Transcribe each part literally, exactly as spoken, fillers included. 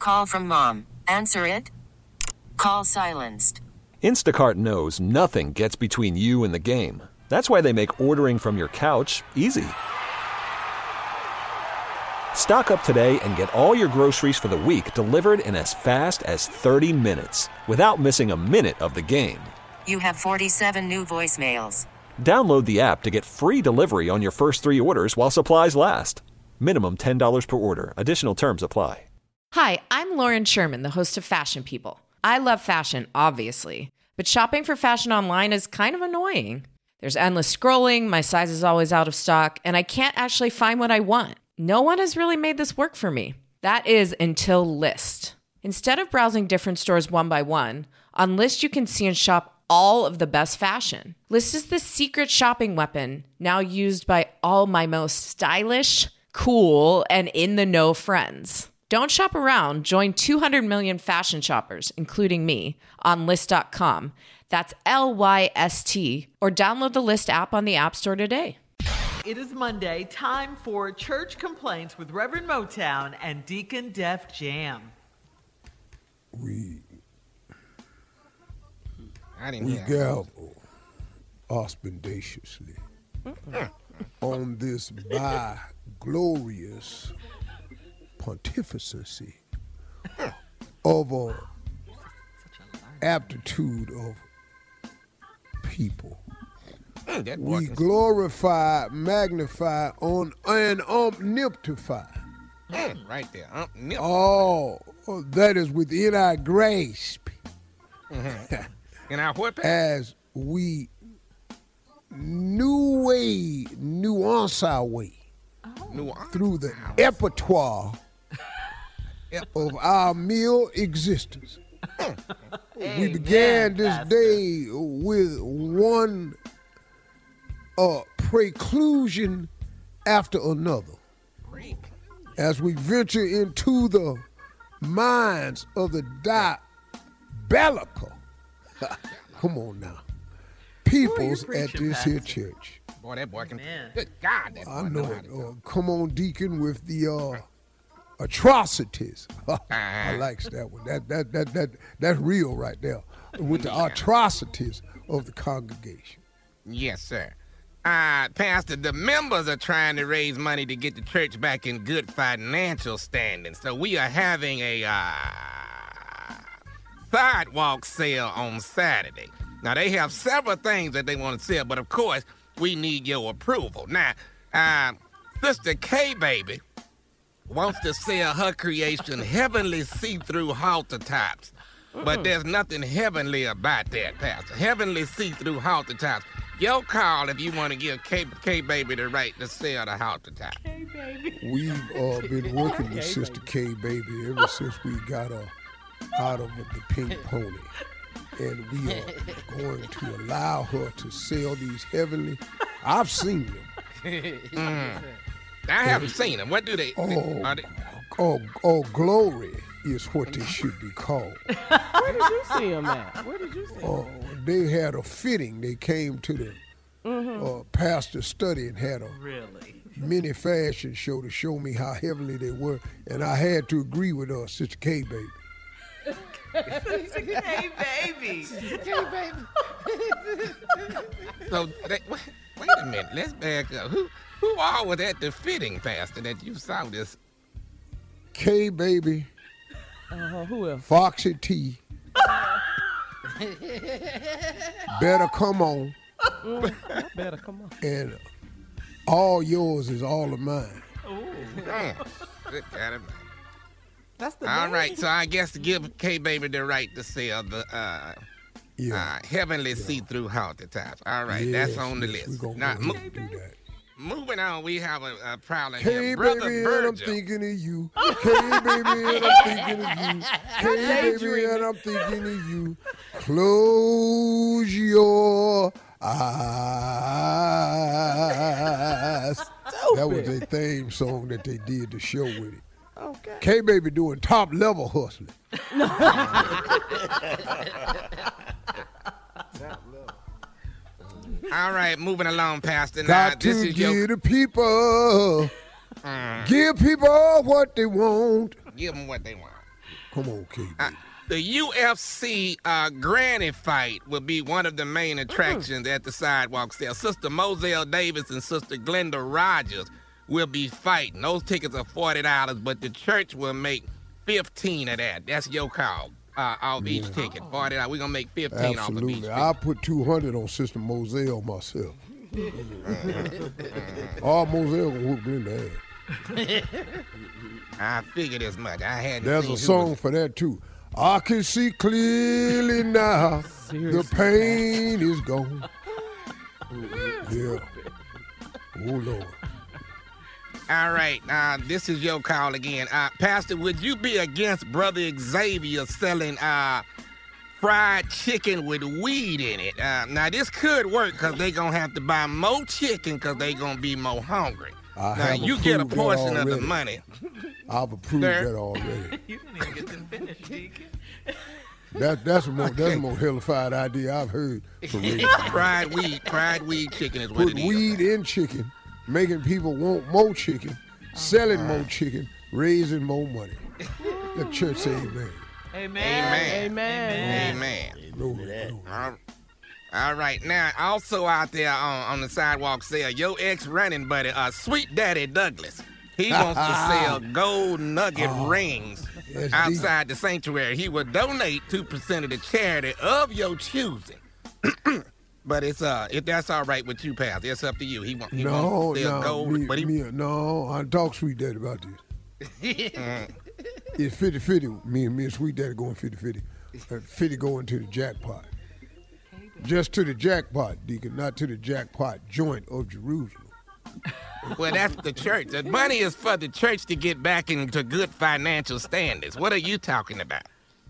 Call from mom. Answer it. Call silenced. Instacart knows nothing gets between you and the game. That's why they make ordering from your couch easy. Stock up today and get all your groceries for the week delivered in as fast as thirty minutes without missing a minute of the game. You have forty-seven new voicemails. Download the app to get free delivery on your first three orders while supplies last. Minimum ten dollars per order. Additional terms apply. Hi, I'm Lauren Sherman, the host of Fashion People. I love fashion, obviously, but shopping for fashion online is kind of annoying. There's endless scrolling, my size is always out of stock, and I can't actually find what I want. No one has really made this work for me. That is until Lyst. Instead of browsing different stores one by one, on Lyst you can see and shop all of the best fashion. Lyst is the secret shopping weapon now used by all my most stylish, cool, and in-the-know friends. Don't shop around. Join two hundred million fashion shoppers, including me, on Lyst dot com. That's L Y S T. Or download the Lyst app on the App Store today. It is Monday, time for Church Complaints with Reverend Motown and Deacon Def Jam. We, I didn't we hear gavel ostentatiously on this by-glorious pontificency of a aptitude of people. Mm, that We boy can- glorify, magnify, on and omniptify Mm, right there. Um, nip. all that is within our grasp And our what? as we new way, nuance our way Nuance. through the repertoire of our meal existence. We began this Pastor. day with one uh, preclusion after another. As we venture into the minds of the diabolical, come on now, peoples Who are you at preaching, this here Pastor? church. Boy, that boy can. Man. Good God, that boy I know how it. to Uh, talk. come on, Deacon, with the uh, atrocities. I likes that one. That that that that that's real right there. With the atrocities of the congregation. Yes, sir. Uh, Pastor, the members are trying to raise money to get the church back in good financial standing. So we are having a uh, sidewalk sale on Saturday. Now, they have several things that they want to sell, but of course, we need your approval. Now, uh, Sister K-Baby wants to sell her creation, Heavenly See-Through Halter Tops. But there's nothing heavenly about that, Pastor. Heavenly see-through halter tops. Your call if you want to give K, K-Baby the right to sell the halter top. We've uh, been working with Sister K-Baby ever since we got her out of the Pink Pony. And we are going to allow her to sell these heavenly. I've seen them. Mm. I haven't seen them. What do they? Oh, Are they oh, oh, glory is what they should be called. Where did you see him at? Where did you see him? Oh, they had a fitting. They came to the uh, pastor's study and had a Really? mini fashion show to show me how heavenly they were, and I had to agree with us, Sister K-Baby. Hey, baby. so they, wait, wait a minute. Let's back up. Who who all was at the fitting, Pastor, that you saw this? K-Baby, Uh-huh, who else? Foxy T. Better come on, Better come on. and all yours is all of mine. Mm. Good God Almighty. That's the All name. right, so I guess to give K-Baby the right to sell the uh, Yeah. uh, heavenly see-through halter tops. All right, that's Yes, on the yes, list. We gonna Now, go mo- ahead and do that. moving on, we have a, a problem K here. Brother baby, and I'm Virgil. thinking of you. K baby, and I'm thinking of you. K baby, and I'm thinking of you. Close your eyes. That was their theme song that they did the show with it. Okay. K baby doing top level hustling. All right, moving along, Pastor. Now, Got this to is give your... the people, give people what they want. Give them what they want. Come on, K. Uh, the U F C uh, granny fight will be one of the main attractions at the sidewalk sale. Sister Moselle Davis and Sister Glenda Rogers will be fighting. Those tickets are forty dollars, but the church will make fifteen of that. That's your call. Uh, off each yeah. ticket, forty dollars. We're going to make fifteen Absolutely. off of each ticket. I'll put two hundred on Sister Moselle myself. All Moselle going to whoop in the ass. I figured as much. I had. There's a song was... for that too. I can see clearly now. Seriously? The pain is gone. Yeah. Oh Lord. All right. Uh, this is your call again, uh, Pastor. Would you be against Brother Xavier selling uh, fried chicken with weed in it? Uh, now this could work because they gonna have to buy more chicken because they gonna be more hungry. I now you get a portion of the money. I've approved Sir? that already. You didn't even get to finish, Deacon. That, that's a more okay. that's a more hellified idea I've heard. For fried weed, fried weed chicken is what Put it is. weed in chicken, making people want more chicken, uh-huh. selling more chicken, raising more money. The church say amen. Amen. Amen. Amen. Amen. Glory, glory. All, all right. Now, also out there on, on the sidewalk sale, your ex-running buddy, uh, Sweet Daddy Douglas. He wants to sell gold nugget oh, rings outside deep. the sanctuary. He will donate two percent of the charity of your choosing. But it's uh, if that's all right with you, Pastor, it's up to you. He, want, he no, wants to sell no, gold. Me, but he... me, no, I talk Sweet Daddy about this. mm. It's fifty-fifty. Me and me and Sweet Daddy going fifty-fifty. Uh, fifty going to the jackpot. Just to the jackpot, Deacon, not to the jackpot joint of Jerusalem. Well, that's the church. The money is for the church to get back into good financial standards. What are you talking about?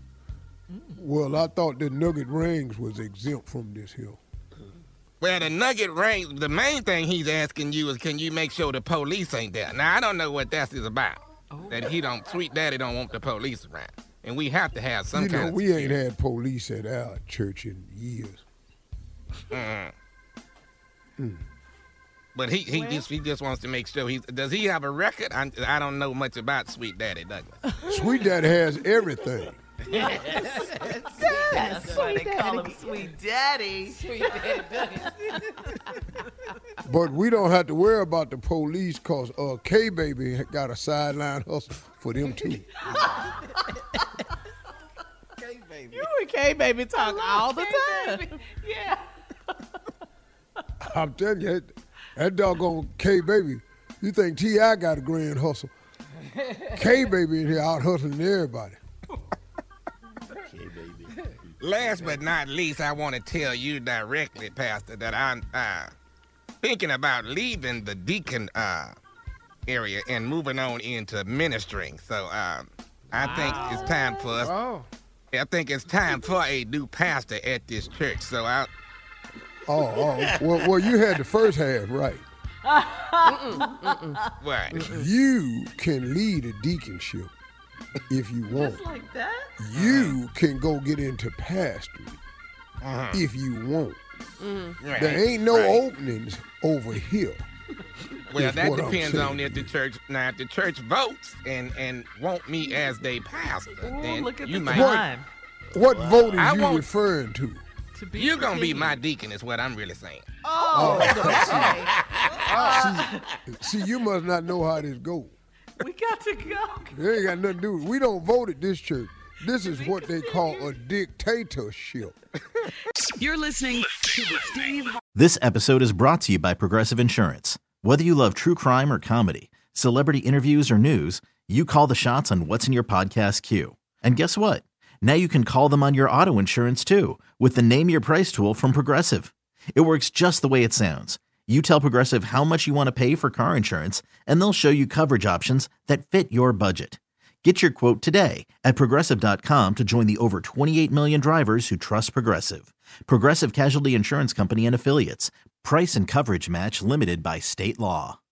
Well, I thought the nugget rings was exempt from this here. Well, the nugget ring, the main thing he's asking you is, can you make sure the police ain't there? Now, I don't know what that is about. Oh. That he don't, Sweet Daddy don't want the police around. And we have to have some you kind know, of we security. ain't had police at our church in years. Mm. Mm. But he, he just he just wants to make sure he's. Does he have a record? I, I don't know much about Sweet Daddy Douglas. Sweet Daddy has everything. Yes. That's why they call him Sweet Daddy. Sweet Daddy Douglas. But we don't have to worry about the police because uh, K-Baby got a sideline hustle for them too. K-Baby. You and K-Baby talk all the K-Baby. time. Yeah. I'm telling you, that, that doggone K-Baby, you think T I got a grand hustle. K-Baby in here out hustling everybody. K-Baby. Last but not least, I want to tell you directly, Pastor, that I'm uh, thinking about leaving the deacon uh, area and moving on into ministering. So uh, I wow. think it's time for us. Oh. I think it's time for a new pastor at this church. So I. Oh, oh. Well, well, you had the first half right. mm-mm, mm-mm. What? You can lead a deaconship if you want. Just like that? You can go get into pastoring uh-huh. if you want. Mm-hmm. Right. There ain't no right. openings over here. Well, that depends on if the church. Now, if the church votes and, and want me as their pastor, Ooh, then look at you the might. time. What, what vote is I you won't, referring to? to be You're going to be my deacon is what I'm really saying. Oh, oh. see, see, you must not know how this goes. We got to go. It ain't got nothing to do with it. We don't vote at this church. This is what they call a dictatorship. You're listening to the Steve. This episode is brought to you by Progressive Insurance. Whether you love true crime or comedy, celebrity interviews or news, you call the shots on what's in your podcast queue. And guess what? Now you can call them on your auto insurance too with the Name Your Price tool from Progressive. It works just the way it sounds. You tell Progressive how much you want to pay for car insurance, and they'll show you coverage options that fit your budget. Get your quote today at Progressive dot com to join the over twenty-eight million drivers who trust Progressive. Progressive Casualty Insurance Company and Affiliates. Price and coverage match limited by state law.